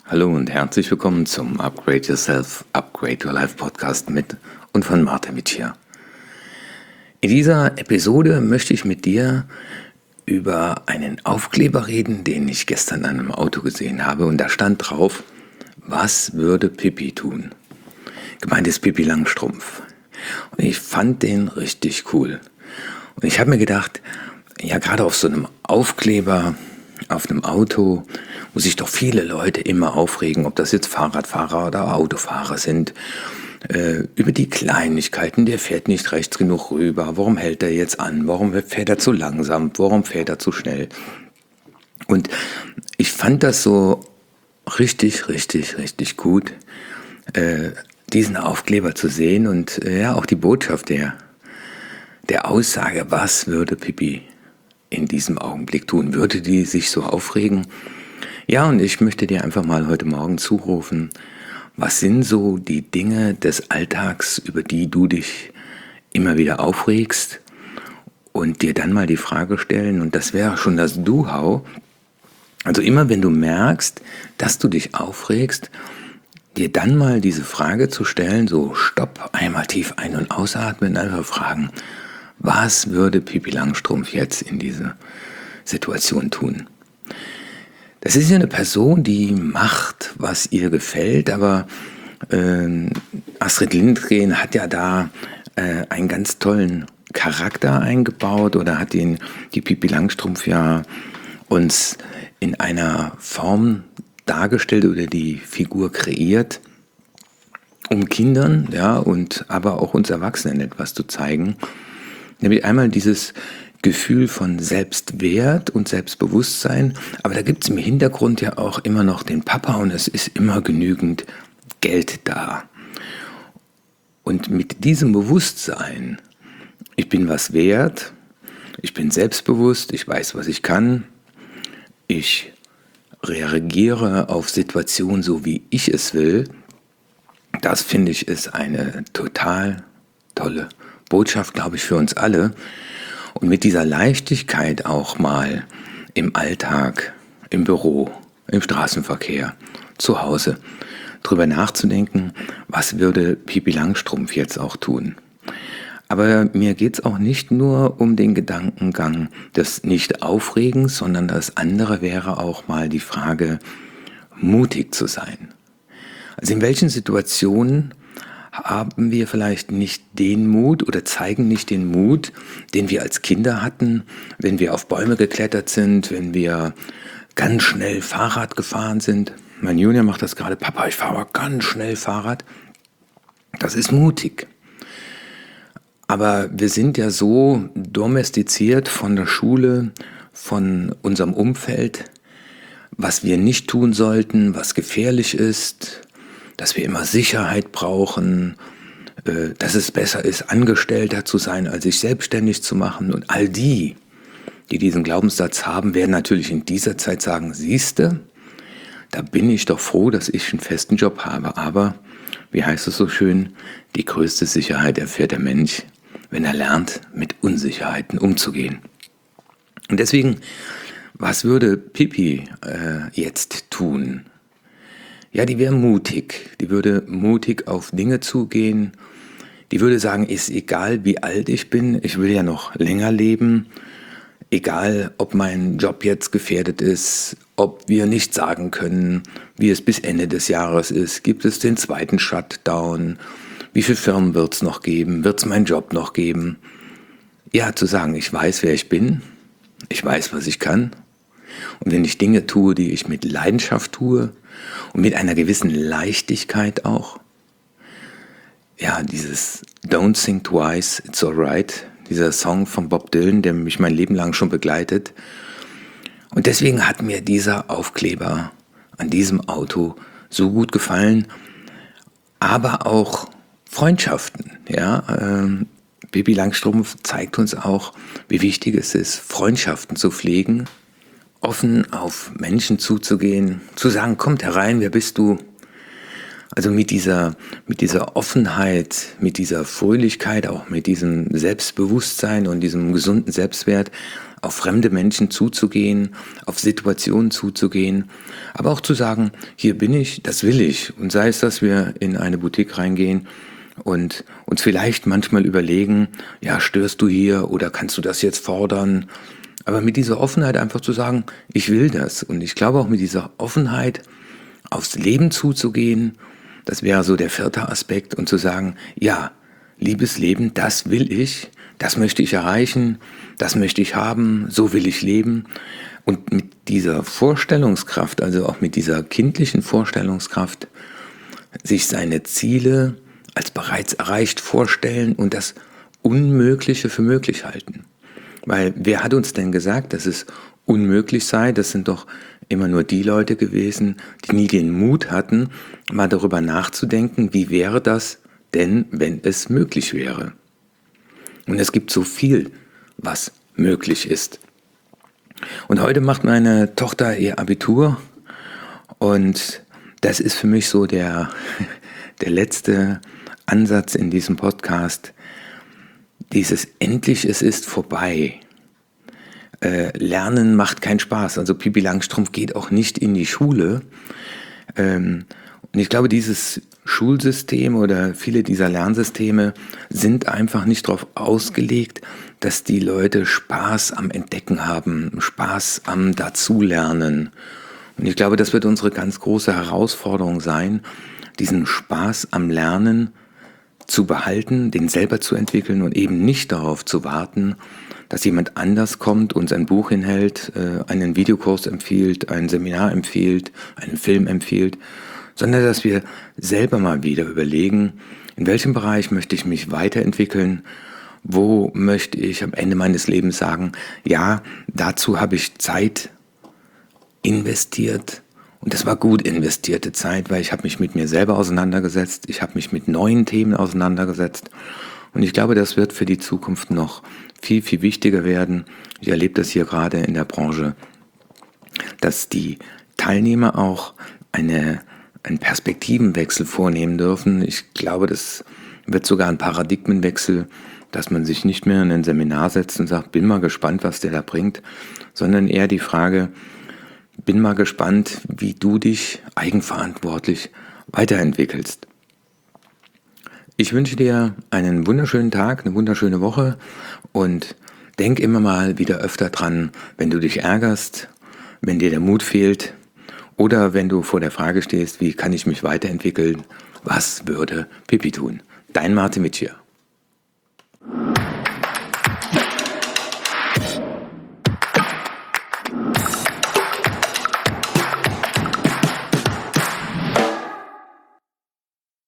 Hallo und herzlich willkommen zum Upgrade Yourself, Upgrade Your Life Podcast mit und von Martin Vicia. In dieser Episode möchte ich mit dir über einen Aufkleber reden, den ich gestern an einem Auto gesehen habe, und da stand drauf: Was würde Pippi tun? Gemeint ist Pippi Langstrumpf. Und ich fand den richtig cool. Und ich habe mir gedacht, ja, gerade auf so einem Aufkleber auf einem Auto, wo sich doch viele Leute immer aufregen, ob das jetzt Fahrradfahrer oder Autofahrer sind, über die Kleinigkeiten: Der fährt nicht rechts genug rüber, warum hält er jetzt an, warum fährt er zu langsam, warum fährt er zu schnell. Und ich fand das so richtig gut, diesen Aufkleber zu sehen und ja, auch die Botschaft der Aussage: Was würde Pippi in diesem Augenblick tun? Würde die sich so aufregen? Ja, und ich möchte dir einfach mal heute Morgen zurufen: Was sind so die Dinge des Alltags, über die du dich immer wieder aufregst, und dir dann mal die Frage stellen, und das wäre schon das Do-How, also immer wenn du merkst, dass du dich aufregst, dir dann mal diese Frage zu stellen, so Stopp, einmal tief ein- und ausatmen, einfach fragen: Was würde Pippi Langstrumpf jetzt in dieser Situation tun? Das ist ja eine Person, die macht, was ihr gefällt, aber Astrid Lindgren hat ja da einen ganz tollen Charakter eingebaut, oder hat die Pippi Langstrumpf ja uns in einer Form dargestellt oder die Figur kreiert, um Kindern, ja, und aber auch uns Erwachsenen etwas zu zeigen. Nämlich einmal dieses Gefühl von Selbstwert und Selbstbewusstsein, aber da gibt es im Hintergrund ja auch immer noch den Papa, und es ist immer genügend Geld da. Und mit diesem Bewusstsein: Ich bin was wert, ich bin selbstbewusst, ich weiß, was ich kann, ich reagiere auf Situationen so, wie ich es will, das finde ich ist eine total tolle Botschaft, glaube ich, für uns alle. Und mit dieser Leichtigkeit auch mal im Alltag, im Büro, im Straßenverkehr, zu Hause, drüber nachzudenken: Was würde Pippi Langstrumpf jetzt auch tun? Aber mir geht es auch nicht nur um den Gedankengang des Nicht-Aufregens, sondern das andere wäre auch mal die Frage, mutig zu sein. Also in welchen Situationen haben wir vielleicht nicht den Mut oder zeigen nicht den Mut, den wir als Kinder hatten, wenn wir auf Bäume geklettert sind, wenn wir ganz schnell Fahrrad gefahren sind? Mein Junior macht das gerade: Papa, ich fahre aber ganz schnell Fahrrad. Das ist mutig. Aber wir sind ja so domestiziert von der Schule, von unserem Umfeld, was wir nicht tun sollten, was gefährlich ist, dass wir immer Sicherheit brauchen, dass es besser ist, Angestellter zu sein, als sich selbstständig zu machen. Und all die diesen Glaubenssatz haben, werden natürlich in dieser Zeit sagen: Siehste, da bin ich doch froh, dass ich einen festen Job habe. Aber, wie heißt es so schön, die größte Sicherheit erfährt der Mensch, wenn er lernt, mit Unsicherheiten umzugehen. Und deswegen: Was würde Pippi jetzt tun? Ja, die wäre mutig. Die würde mutig auf Dinge zugehen. Die würde sagen: Ist egal, wie alt ich bin, ich will ja noch länger leben. Egal, ob mein Job jetzt gefährdet ist, ob wir nicht sagen können, wie es bis Ende des Jahres ist. Gibt es den zweiten Shutdown? Wie viele Firmen wird es noch geben? Wird es meinen Job noch geben? Ja, zu sagen: Ich weiß, wer ich bin. Ich weiß, was ich kann. Und wenn ich Dinge tue, die ich mit Leidenschaft tue und mit einer gewissen Leichtigkeit auch, ja, dieses Don't think twice, it's alright, dieser Song von Bob Dylan, der mich mein Leben lang schon begleitet. Und deswegen hat mir dieser Aufkleber an diesem Auto so gut gefallen, aber auch Freundschaften, ja. Pippi Langstrumpf zeigt uns auch, wie wichtig es ist, Freundschaften zu pflegen, offen auf Menschen zuzugehen, zu sagen: Kommt herein, wer bist du? Also mit dieser Offenheit, mit dieser Fröhlichkeit, auch mit diesem Selbstbewusstsein und diesem gesunden Selbstwert auf fremde Menschen zuzugehen, auf Situationen zuzugehen, aber auch zu sagen, hier bin ich, das will ich. Und sei es, dass wir in eine Boutique reingehen und uns vielleicht manchmal überlegen, ja, störst du hier oder kannst du das jetzt fordern? Aber mit dieser Offenheit einfach zu sagen, ich will das. Und ich glaube auch mit dieser Offenheit aufs Leben zuzugehen, das wäre so der vierte Aspekt, und zu sagen, ja, liebes Leben, das will ich, das möchte ich erreichen, das möchte ich haben, so will ich leben. Und mit dieser Vorstellungskraft, also auch mit dieser kindlichen Vorstellungskraft, sich seine Ziele als bereits erreicht vorstellen und das Unmögliche für möglich halten. Weil wer hat uns denn gesagt, dass es unmöglich sei? Das sind doch immer nur die Leute gewesen, die nie den Mut hatten, mal darüber nachzudenken, wie wäre das denn, wenn es möglich wäre. Und es gibt so viel, was möglich ist. Und heute macht meine Tochter ihr Abitur und das ist für mich so der letzte Ansatz in diesem Podcast. Dieses endlich, es ist vorbei. Lernen macht keinen Spaß. Also Pippi Langstrumpf geht auch nicht in die Schule. Und ich glaube, dieses Schulsystem oder viele dieser Lernsysteme sind einfach nicht darauf ausgelegt, dass die Leute Spaß am Entdecken haben, Spaß am Dazulernen. Und ich glaube, das wird unsere ganz große Herausforderung sein, diesen Spaß am Lernen zu behalten, den selber zu entwickeln und eben nicht darauf zu warten, dass jemand anders kommt, uns ein Buch hinhält, einen Videokurs empfiehlt, ein Seminar empfiehlt, einen Film empfiehlt, sondern dass wir selber mal wieder überlegen, in welchem Bereich möchte ich mich weiterentwickeln, wo möchte ich am Ende meines Lebens sagen, ja, dazu habe ich Zeit investiert. Und das war gut investierte Zeit, weil ich habe mich mit mir selber auseinandergesetzt, ich habe mich mit neuen Themen auseinandergesetzt. Und ich glaube, das wird für die Zukunft noch viel, viel wichtiger werden. Ich erlebe das hier gerade in der Branche, dass die Teilnehmer auch einen Perspektivenwechsel vornehmen dürfen. Ich glaube, das wird sogar ein Paradigmenwechsel, dass man sich nicht mehr in ein Seminar setzt und sagt, bin mal gespannt, was der da bringt, sondern eher die Frage, bin mal gespannt, wie du dich eigenverantwortlich weiterentwickelst. Ich wünsche dir einen wunderschönen Tag, eine wunderschöne Woche und denk immer mal wieder öfter dran, wenn du dich ärgerst, wenn dir der Mut fehlt oder wenn du vor der Frage stehst, wie kann ich mich weiterentwickeln, was würde Pippi tun? Dein Martin Mitschir.